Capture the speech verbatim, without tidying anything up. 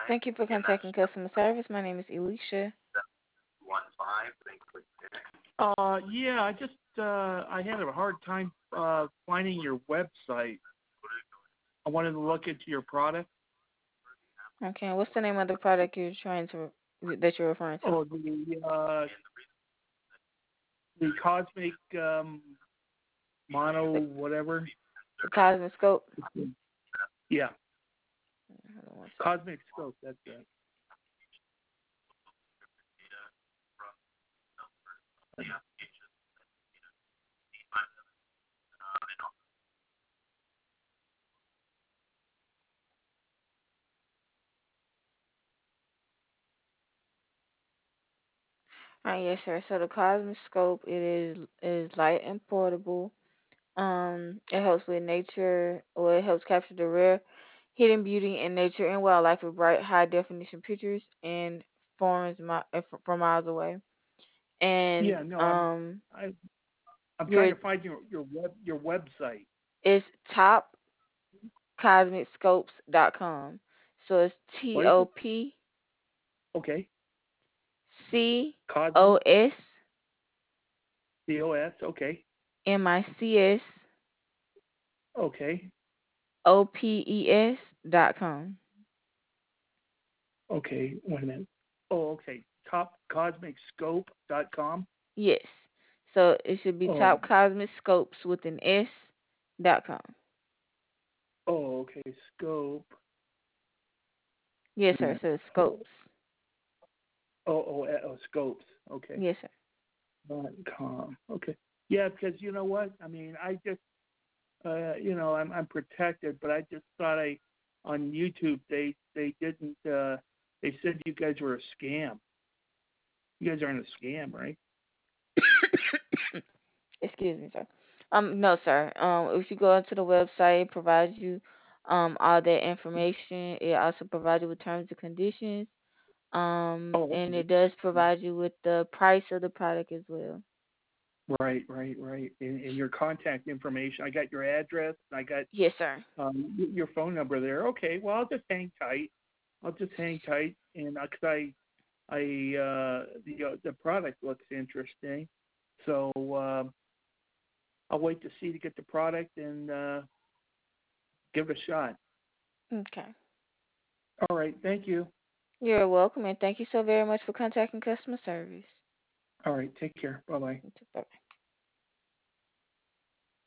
Thank you for contacting customer service. My name is Elisha. Uh, yeah, I just uh, I had a hard time uh, finding your website. I wanted to look into your product. Okay, what's the name of the product you're trying to that you're referring to? Oh, the uh, the Cosmic um, Mono The, whatever. the Cosmic Scope. Yeah, Hold on one second. Cosmic Scope. That's it. All right, yes, sir. So the Cosmic Scope, it is is light and portable. Um, it helps with nature, or it helps capture the rare, hidden beauty in nature and wildlife with bright, high definition pictures and forms mi- uh, f- from miles away. And Yeah, no, I'm um, I I'm trying your to find your your web your website. it's top cosmic scopes dot com. So it's T What is O it? P Okay, C O Cosmic S C O S. Okay, M I C S okay, O P E S dot com. okay. Wait a minute. Oh, okay. Top Cosmic Scope dot com. Yes. So it should be Oh, top cosmic scopes with an S dot com. oh, okay. Scope. Yes, Wait a sir. minute. So it's Oh, scopes. oh, oh, eh, oh scopes. Okay. Yes, sir. Dot com. Okay. Yeah, because you know what? I mean, I just, uh, you know, I'm I'm protected, but I just thought I, on YouTube they they didn't. Uh, they said you guys were a scam. You guys aren't a scam, right? Excuse me, sir. Um, no, sir. Um, if you go onto the website, it provides you um all that information. It also provides you with terms and conditions. Um, Oh, and okay. it does provide you with the price of the product as well. Right, right, right. And, and your contact information. I got your address. And I got Yes, sir. um, y- your phone number there. Okay. Well, I'll just hang tight. I'll just hang tight, and because I, I uh, the uh, the product looks interesting, so um, I'll wait to see to get the product and uh, give it a shot. Okay. All right. Thank you. You're welcome, and thank you so very much for contacting customer service. All right. Take care. Bye bye. Bye.